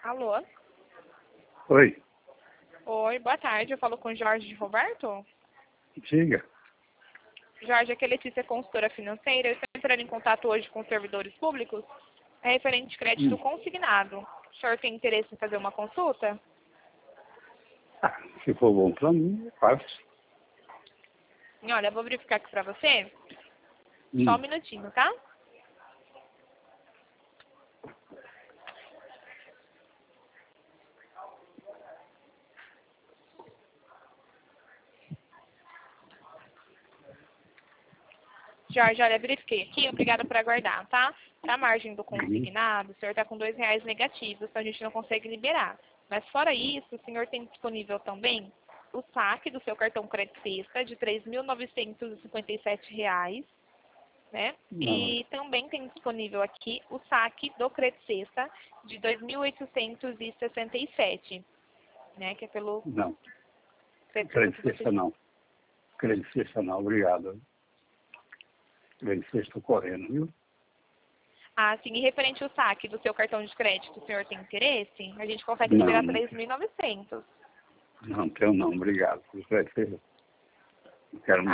Alô? Oi, Oi, boa tarde. Eu falo com Jorge Roberto. diga. Jorge, aqui é Letícia, consultora financeira. Eu estou entrando em contato hoje com os servidores públicos. É referente crédito consignado. O senhor tem interesse em fazer uma consulta? Se for bom para mim, eu faço. E olha, eu vou verificar aqui para você. Só um minutinho, tá? Jorge, olha, verifiquei aqui. Obrigada por aguardar, tá? Para a margem do consignado, o senhor está com R$ 2 negativos, então a gente não consegue liberar. Mas fora isso, o senhor tem disponível também o saque do seu cartão crédito sexta de R$ 3.957, né? Não, E também tem disponível aqui o saque do crédito sexta de 2.867, né? Que é pelo não. crédito sexta que você... Credicista não. Credicista não, obrigado. Credicista correndo, viu? Ah, sim, e referente ao saque do seu cartão de crédito, o senhor tem interesse? A gente consegue Não, liberar 3.900. não tenho não, obrigado. Credicista, não quero